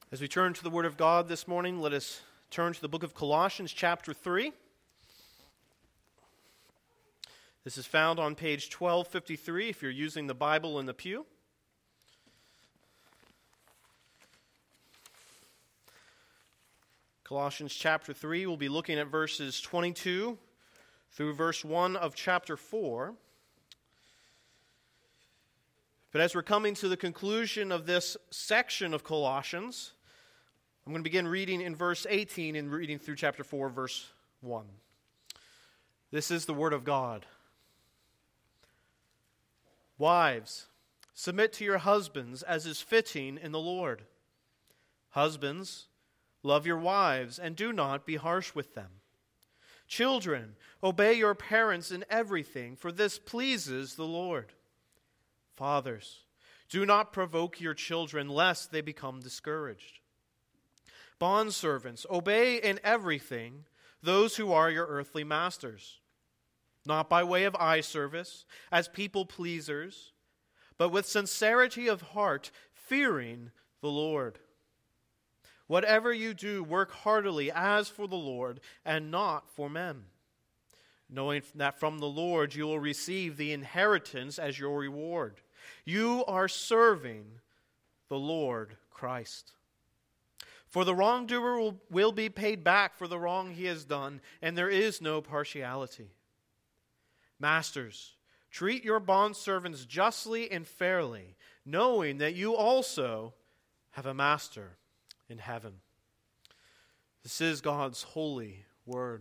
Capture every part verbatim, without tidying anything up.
As we turn to the Word of God this morning, let us turn to the book of Colossians chapter three. This is found on page twelve fifty-three if you're using the Bible in the pew. Colossians chapter three, we'll be looking at verses twenty-two through verse one of chapter four. But as we're coming to the conclusion of this section of Colossians, I'm going to begin reading in verse eighteen and reading through chapter four, verse one. This is the Word of God. Wives, submit to your husbands as is fitting in the Lord. Husbands, love your wives and do not be harsh with them. Children, obey your parents in everything, for this pleases the Lord. Fathers, do not provoke your children lest they become discouraged. Bondservants, obey in everything those who are your earthly masters, not by way of eye service, as people pleasers, but with sincerity of heart, fearing the Lord. Whatever you do, work heartily as for the Lord and not for men, knowing that from the Lord you will receive the inheritance as your reward. You are serving the Lord Christ. For the wrongdoer will, will be paid back for the wrong he has done, and there is no partiality. Masters, treat your bondservants justly and fairly, knowing that you also have a master in heaven. This is God's holy word.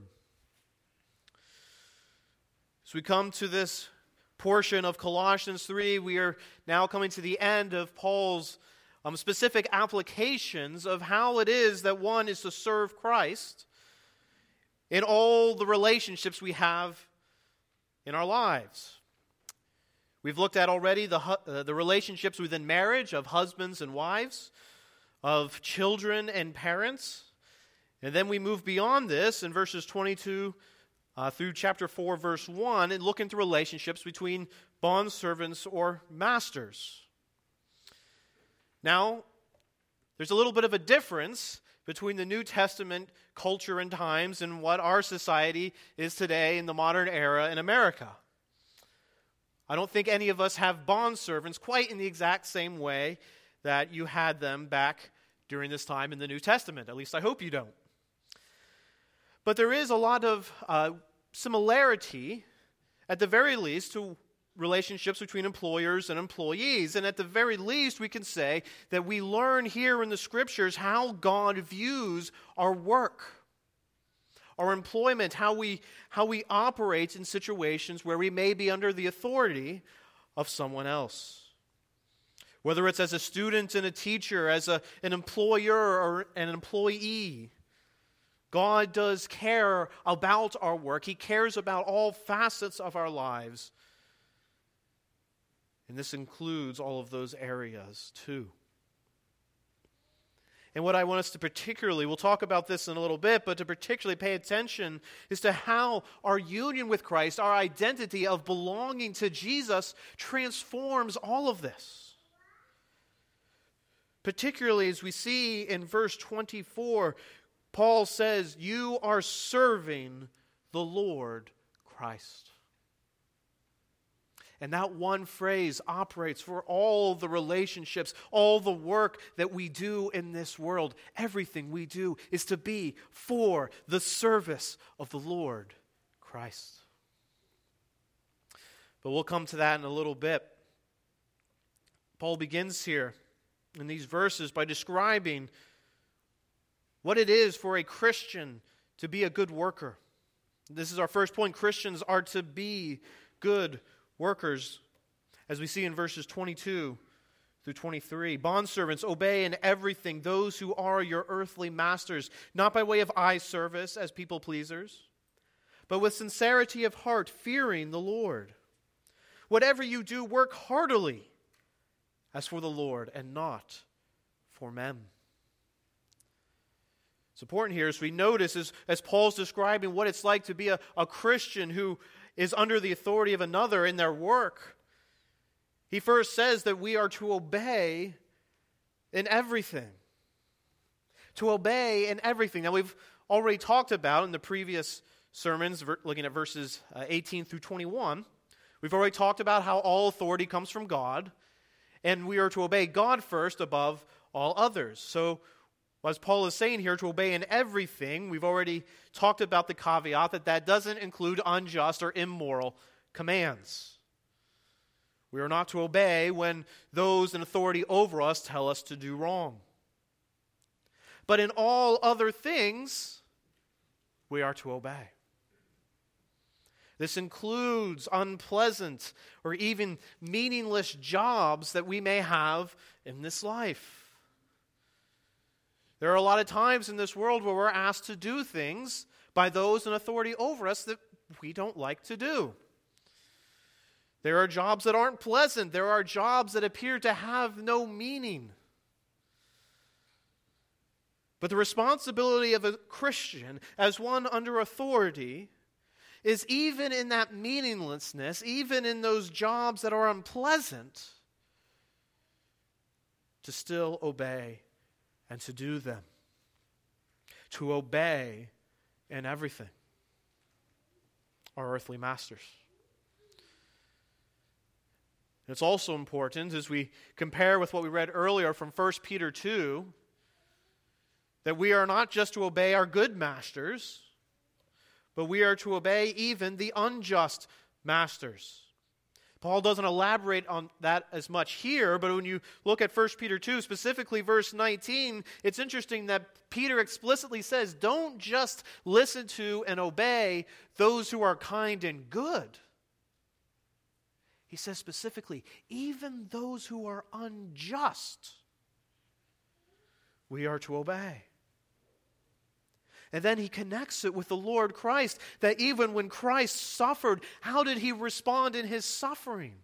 As we come to this portion of Colossians three, we are now coming to the end of Paul's um, specific applications of how it is that one is to serve Christ in all the relationships we have in our lives. We've looked at already the, uh, the relationships within marriage of husbands and wives, of children and parents. And then we move beyond this in verses twenty-two uh, through chapter four, verse one, and look into relationships between bondservants or masters. Now, there's a little bit of a difference between the New Testament culture and times and what our society is today in the modern era in America. I don't think any of us have bondservants quite in the exact same way that you had them back during this time in the New Testament. At least I hope you don't. But there is a lot of uh, similarity, at the very least, to relationships between employers and employees. And at the very least, we can say that we learn here in the Scriptures how God views our work, our employment, how we, how we operate in situations where we may be under the authority of someone else. Whether it's as a student and a teacher, as a, an employer or an employee, God does care about our work. He cares about all facets of our lives. And this includes all of those areas too. And what I want us to particularly, we'll talk about this in a little bit, but to particularly pay attention is to how our union with Christ, our identity of belonging to Jesus, transforms all of this. Particularly as we see in verse twenty-four, Paul says, you are serving the Lord Christ. And that one phrase operates for all the relationships, all the work that we do in this world. Everything we do is to be for the service of the Lord Christ. But we'll come to that in a little bit. Paul begins here in these verses by describing what it is for a Christian to be a good worker. This is our first point. Christians are to be good workers, as we see in verses twenty-two through twenty-three. Bondservants, obey in everything those who are your earthly masters, not by way of eye service as people pleasers, but with sincerity of heart, fearing the Lord. Whatever you do, work heartily as for the Lord and not for men. It's important here as we notice as, as Paul's describing what it's like to be a, a Christian who is under the authority of another in their work. He first says that we are to obey in everything. to obey in everything. Now, we've already talked about in the previous sermons, looking at verses eighteen through twenty-one, we've already talked about how all authority comes from God, and we are to obey God first above all others. So, as Paul is saying here, to obey in everything, we've already talked about the caveat that that doesn't include unjust or immoral commands. We are not to obey when those in authority over us tell us to do wrong. But in all other things, we are to obey. This includes unpleasant or even meaningless jobs that we may have in this life. There are a lot of times in this world where we're asked to do things by those in authority over us that we don't like to do. There are jobs that aren't pleasant. There are jobs that appear to have no meaning. But the responsibility of a Christian, as one under authority, is even in that meaninglessness, even in those jobs that are unpleasant, to still obey and to do them. To obey in everything. Our earthly masters. It's also important, as we compare with what we read earlier from First Peter two, that we are not just to obey our good masters, but we are to obey even the unjust masters. Paul doesn't elaborate on that as much here, but when you look at First Peter two, specifically verse nineteen, it's interesting that Peter explicitly says, don't just listen to and obey those who are kind and good. He says specifically, even those who are unjust, we are to obey. And then he connects it with the Lord Christ, that even when Christ suffered, how did he respond in his suffering?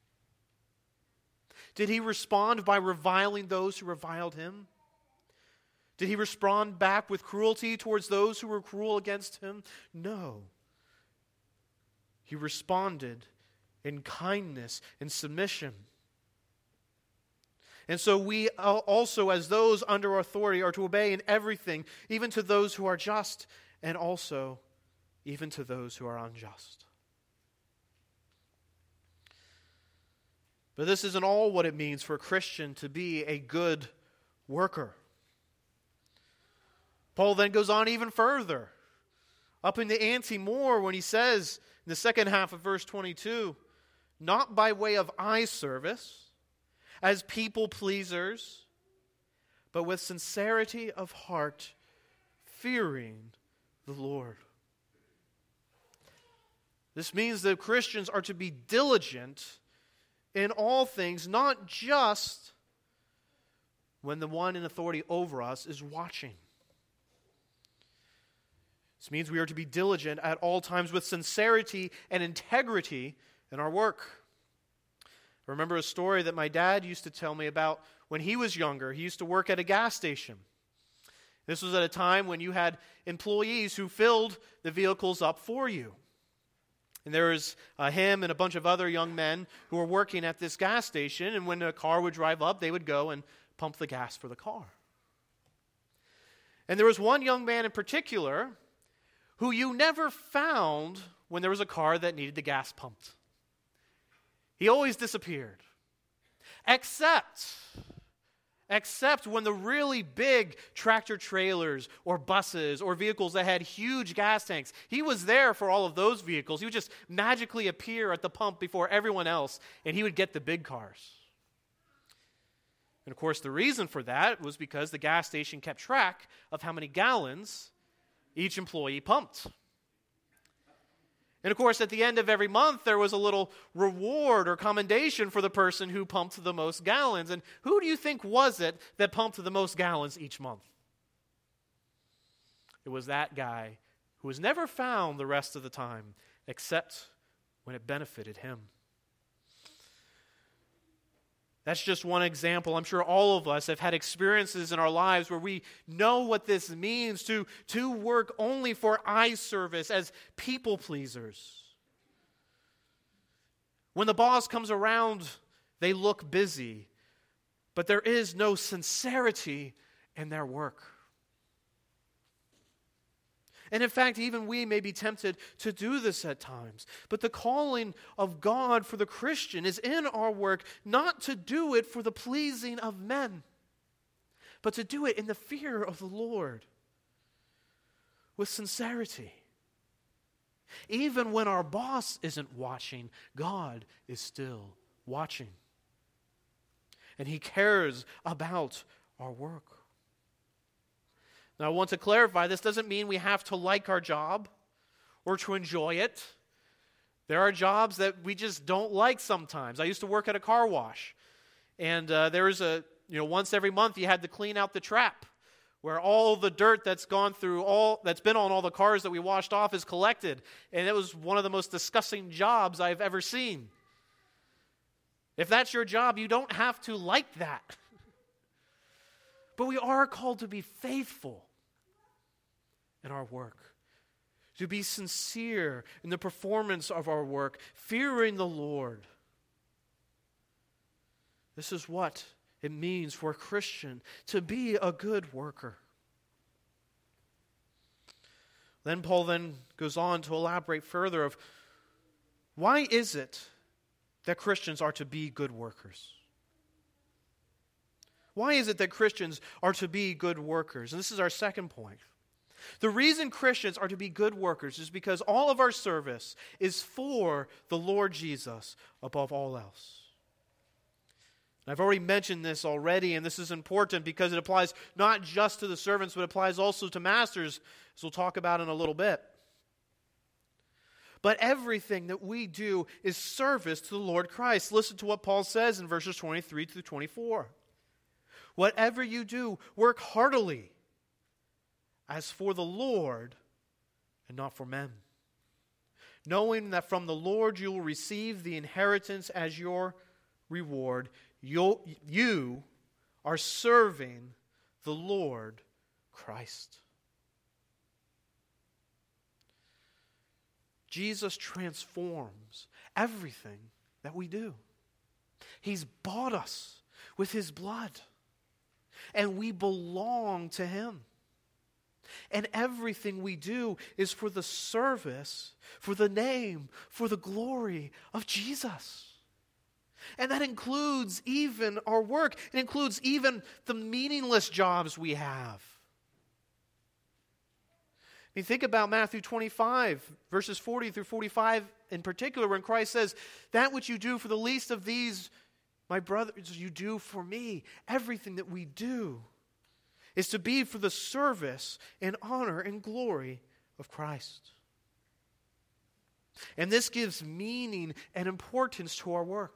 Did he respond by reviling those who reviled him? Did he respond back with cruelty towards those who were cruel against him? No. He responded in kindness and submission. And so we also, as those under authority, are to obey in everything, even to those who are just, and also even to those who are unjust. But this isn't all what it means for a Christian to be a good worker. Paul then goes on even further, upping the ante more when he says in the second half of verse twenty-two, not by way of eye service, as people pleasers, but with sincerity of heart, fearing the Lord. This means that Christians are to be diligent in all things, not just when the one in authority over us is watching. This means we are to be diligent at all times with sincerity and integrity in our work. I remember a story that my dad used to tell me about when he was younger. He used to work at a gas station. This was at a time when you had employees who filled the vehicles up for you. And there was uh, him and a bunch of other young men who were working at this gas station, and when a car would drive up, they would go and pump the gas for the car. And there was one young man in particular who you never found when there was a car that needed the gas pumped. He always disappeared. Except, except when the really big tractor trailers or buses or vehicles that had huge gas tanks, he was there for all of those vehicles. He would just magically appear at the pump before everyone else, and he would get the big cars. And of course, the reason for that was because the gas station kept track of how many gallons each employee pumped. And of course, at the end of every month, there was a little reward or commendation for the person who pumped the most gallons. And who do you think was it that pumped the most gallons each month? It was that guy who was never found the rest of the time, except when it benefited him. That's just one example. I'm sure all of us have had experiences in our lives where we know what this means to, to work only for eye service as people pleasers. When the boss comes around, they look busy, but there is no sincerity in their work. And in fact, even we may be tempted to do this at times. But the calling of God for the Christian is in our work not to do it for the pleasing of men, but to do it in the fear of the Lord with sincerity. Even when our boss isn't watching, God is still watching. And He cares about our work. Now, I want to clarify, this doesn't mean we have to like our job or to enjoy it. There are jobs that we just don't like sometimes. I used to work at a car wash, and uh, there was a, you know, once every month you had to clean out the trap where all the dirt that's gone through all, that's been on all the cars that we washed off is collected. And it was one of the most disgusting jobs I've ever seen. If that's your job, you don't have to like that. But we are called to be faithful in our work, to be sincere in the performance of our work, fearing the Lord. This is what it means for a Christian to be a good worker. Then Paul then goes on to elaborate further of why is it that Christians are to be good workers? Why is it that Christians are to be good workers? And this is our second point. The reason Christians are to be good workers is because all of our service is for the Lord Jesus above all else. And I've already mentioned this already, and this is important because it applies not just to the servants, but it applies also to masters, as we'll talk about in a little bit. But everything that we do is service to the Lord Christ. Listen to what Paul says in verses twenty-three through twenty-four. Whatever you do, work heartily, as for the Lord and not for men, knowing that from the Lord you will receive the inheritance as your reward. You, you are serving the Lord Christ. Jesus transforms everything that we do. He's bought us with His blood, and we belong to Him. And everything we do is for the service, for the name, for the glory of Jesus. And that includes even our work. It includes even the meaningless jobs we have. I mean, think about Matthew twenty-five, verses forty through forty-five in particular, when Christ says, "That which you do for the least of these, my brothers, you do for me." Everything that we do is to be for the service and honor and glory of Christ. And this gives meaning and importance to our work.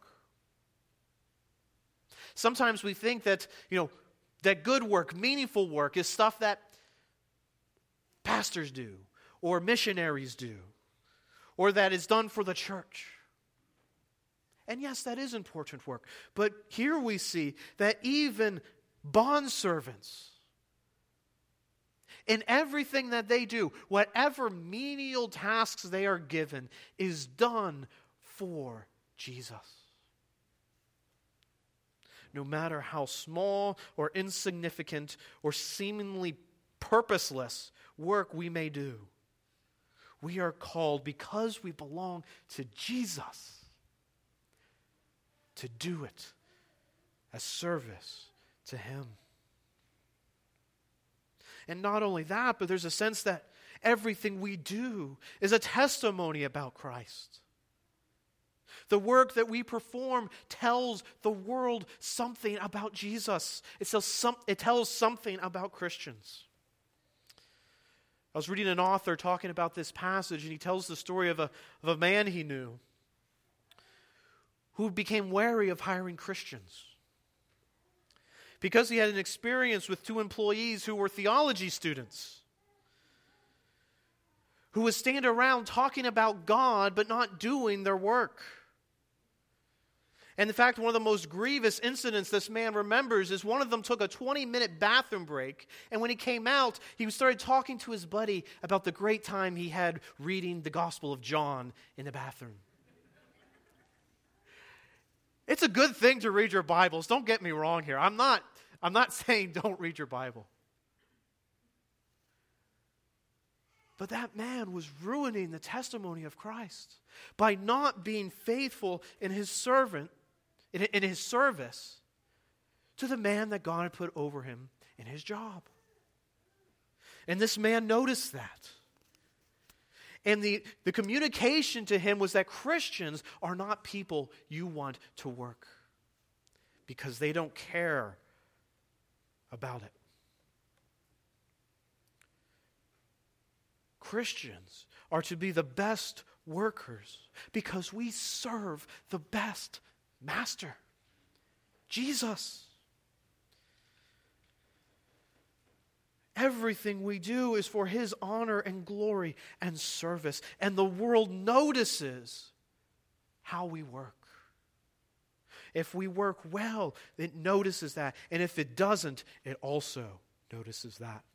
Sometimes we think that, you know, that good work, meaningful work, is stuff that pastors do, or missionaries do, or that is done for the church. And yes, that is important work. But here we see that even bondservants, in everything that they do, whatever menial tasks they are given, is done for Jesus. No matter how small or insignificant or seemingly purposeless work we may do, we are called, because we belong to Jesus, to do it as service to Him. And not only that, but there's a sense that everything we do is a testimony about Christ. The work that we perform tells the world something about Jesus. It tells, some, it tells something about Christians. I was reading an author talking about this passage, and he tells the story of a, of a man he knew who became wary of hiring Christians because he had an experience with two employees who were theology students who would stand around talking about God but not doing their work. And in fact, one of the most grievous incidents this man remembers is one of them took a twenty-minute bathroom break, and when he came out, he started talking to his buddy about the great time he had reading the Gospel of John in the bathroom. It's a good thing to read your Bibles. Don't get me wrong here. I'm not, I'm not saying don't read your Bible. But that man was ruining the testimony of Christ by not being faithful in his servant, in, in his service to the man that God had put over him in his job. And this man noticed that. And the, the communication to him was that Christians are not people you want to work because they don't care about it. Christians are to be the best workers because we serve the best master, Jesus. Everything we do is for His honor and glory and service. And the world notices how we work. If we work well, it notices that. And if it doesn't, it also notices that.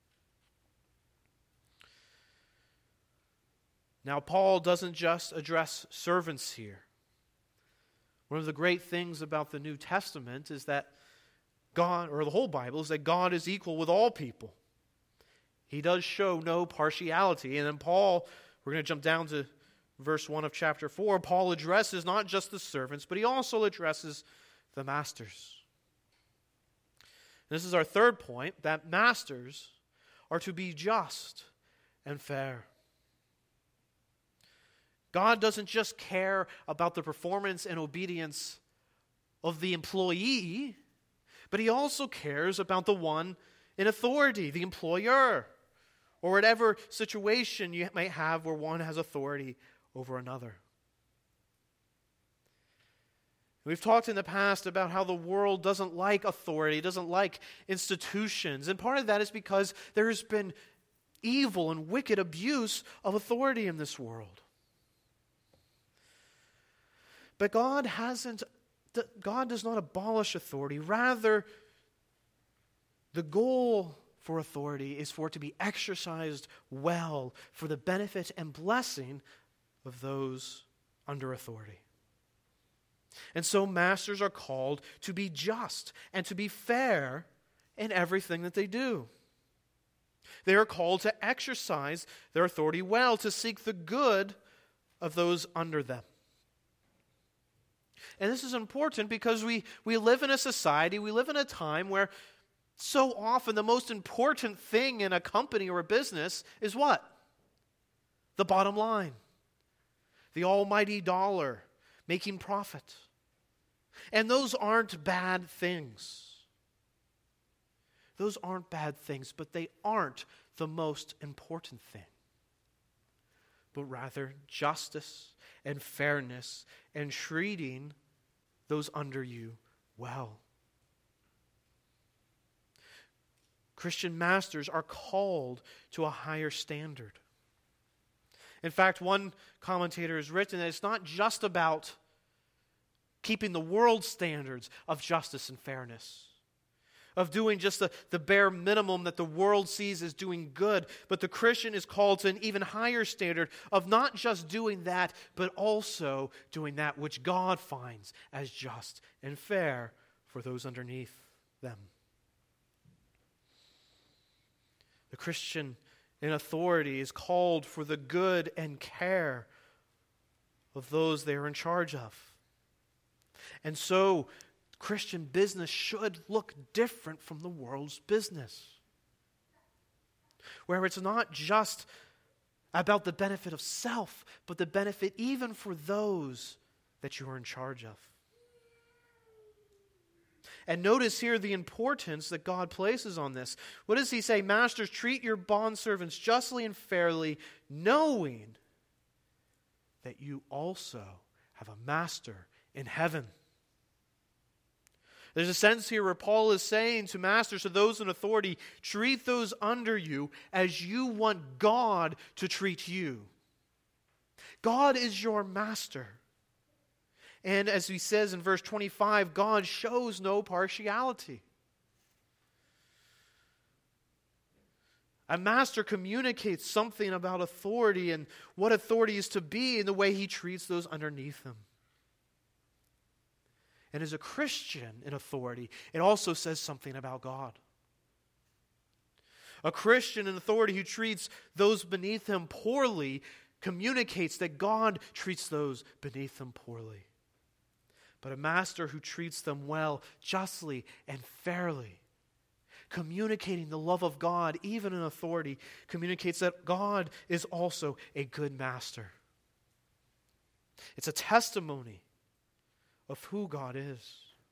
Now, Paul doesn't just address servants here. One of the great things about the New Testament is that God, or the whole Bible, is that God is equal with all people. He does show no partiality. And then Paul, we're going to jump down to verse one of chapter four. Paul addresses not just the servants, but he also addresses the masters. And this is our third point, that masters are to be just and fair. God doesn't just care about the performance and obedience of the employee, but He also cares about the one in authority, the employer, or whatever situation you might have where one has authority over another. We've talked in the past about how the world doesn't like authority, doesn't like institutions, and part of that is because there has been evil and wicked abuse of authority in this world. But God hasn't, God does not abolish authority. Rather, the goal for authority is for it to be exercised well for the benefit and blessing of those under authority. And so masters are called to be just and to be fair in everything that they do. They are called to exercise their authority well, to seek the good of those under them. And this is important because we, we live in a society, we live in a time where so often the most important thing in a company or a business is what? The bottom line. The almighty dollar, making profit. And those aren't bad things. Those aren't bad things, but they aren't the most important thing. But rather justice and fairness and treating those under you well. Christian masters are called to a higher standard. In fact, one commentator has written that it's not just about keeping the world's standards of justice and fairness, of doing just the, the bare minimum that the world sees as doing good, but the Christian is called to an even higher standard of not just doing that, but also doing that which God finds as just and fair for those underneath them. The Christian in authority is called for the good and care of those they are in charge of. And so, Christian business should look different from the world's business, where it's not just about the benefit of self, but the benefit even for those that you are in charge of. And notice here the importance that God places on this. What does He say? Masters, treat your bondservants justly and fairly, knowing that you also have a master in heaven. There's a sense here where Paul is saying to masters, to those in authority, treat those under you as you want God to treat you. God is your master. And as he says in verse twenty-five, God shows no partiality. A master communicates something about authority and what authority is to be in the way he treats those underneath him. And as a Christian in authority, it also says something about God. A Christian in authority who treats those beneath him poorly communicates that God treats those beneath them poorly. But a master who treats them well, justly, and fairly, communicating the love of God, even in authority, communicates that God is also a good master. It's a testimony of who God is.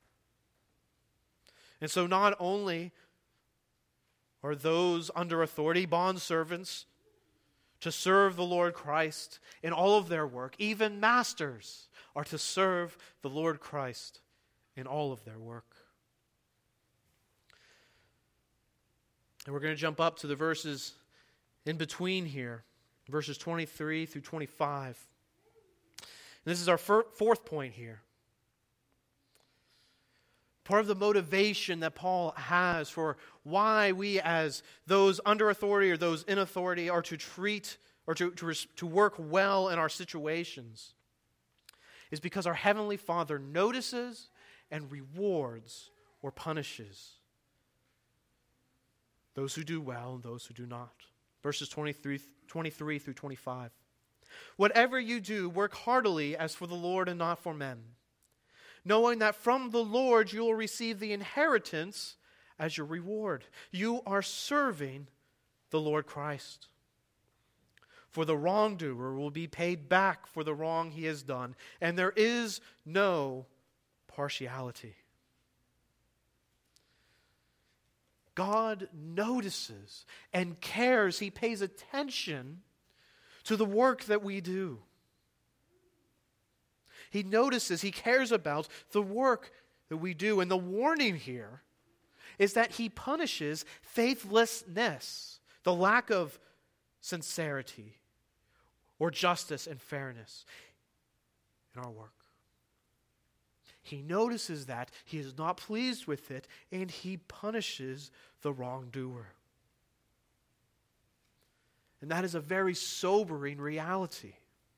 And so not only are those under authority bondservants to serve the Lord Christ in all of their work, even masters are to serve the Lord Christ in all of their work. And we're going to jump up to the verses in between here, verses twenty-three through twenty-five. And this is our fir- fourth point here. Part of the motivation that Paul has for why we as those under authority or those in authority are to treat or to, to, to work well in our situations is because our Heavenly Father notices and rewards or punishes those who do well and those who do not. Verses twenty-three, twenty-three through twenty-five. Whatever you do, work heartily as for the Lord and not for men, knowing that from the Lord you will receive the inheritance as your reward. You are serving the Lord Christ. For the wrongdoer will be paid back for the wrong he has done, and there is no partiality. God notices and cares. He pays attention to the work that we do. He notices, he cares about the work that we do. And the warning here is that he punishes faithlessness, the lack of sincerity or justice and fairness in our work. He notices that, he is not pleased with it, and he punishes the wrongdoer. And that is a very sobering reality.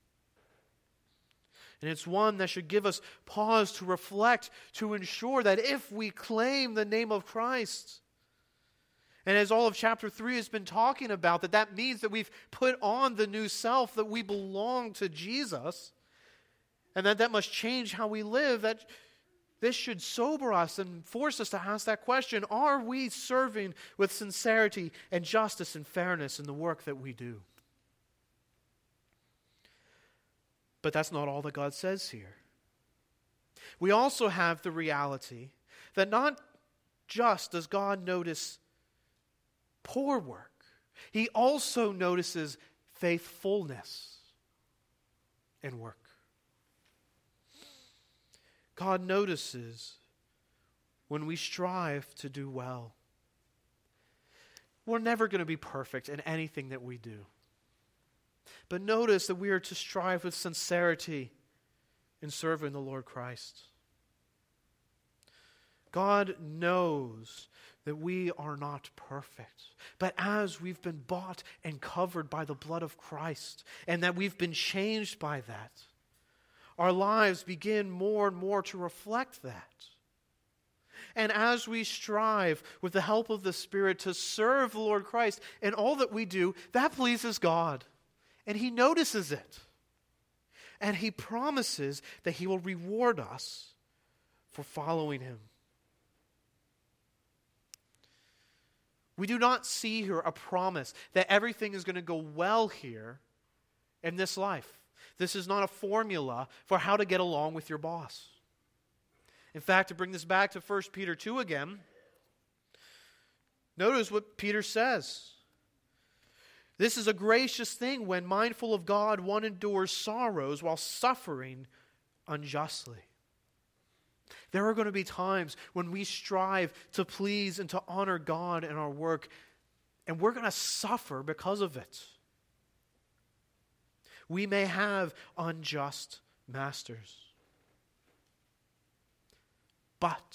And it's one that should give us pause to reflect, to ensure that if we claim the name of Christ, and as all of chapter three has been talking about, that that means that we've put on the new self, that we belong to Jesus, and that that must change how we live, that this should sober us and force us to ask that question: are we serving with sincerity and justice and fairness in the work that we do? But that's not all that God says here. We also have the reality that not just does God notice poor work, he also notices faithfulness in work. God notices when we strive to do well. We're never going to be perfect in anything that we do. But notice that we are to strive with sincerity in serving the Lord Christ. God knows that we are not perfect. But as we've been bought and covered by the blood of Christ, and that we've been changed by that, our lives begin more and more to reflect that. And as we strive with the help of the Spirit to serve the Lord Christ in all that we do, that pleases God. And he notices it. And he promises that he will reward us for following him. We do not see here a promise that everything is going to go well here in this life. This is not a formula for how to get along with your boss. In fact, to bring this back to First Peter two again, notice what Peter says. This is a gracious thing when, mindful of God, one endures sorrows while suffering unjustly. There are going to be times when we strive to please and to honor God in our work, and we're going to suffer because of it. We may have unjust masters. But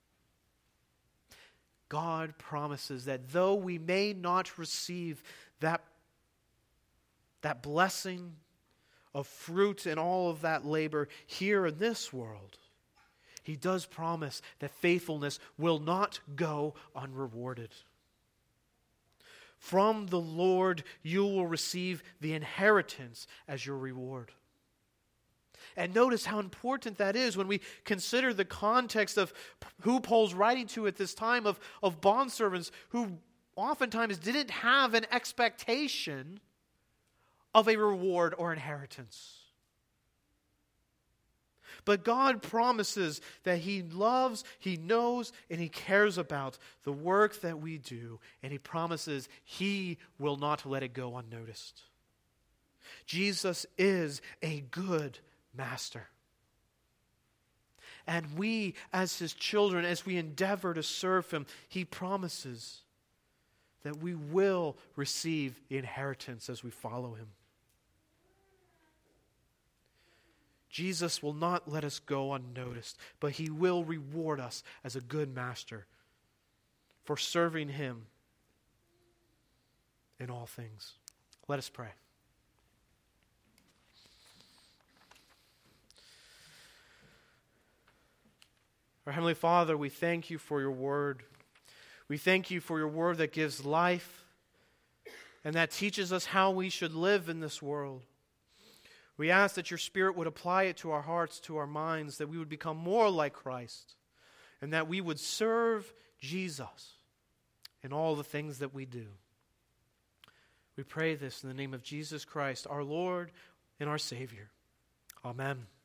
God promises that though we may not receive that, that blessing of fruit and all of that labor here in this world, he does promise that faithfulness will not go unrewarded. From the Lord you will receive the inheritance as your reward. And notice how important that is when we consider the context of who Paul's writing to at this time, of, of bondservants who oftentimes didn't have an expectation of a reward or inheritance. But God promises that He loves, He knows, and He cares about the work that we do. And He promises He will not let it go unnoticed. Jesus is a good master. And we, as His children, as we endeavor to serve Him, He promises that we will receive the inheritance as we follow Him. Jesus will not let us go unnoticed, but He will reward us as a good master for serving Him in all things. Let us pray. Our Heavenly Father, we thank You for Your word. We thank You for Your word that gives life and that teaches us how we should live in this world. We ask that Your Spirit would apply it to our hearts, to our minds, that we would become more like Christ, and that we would serve Jesus in all the things that we do. We pray this in the name of Jesus Christ, our Lord and our Savior. Amen.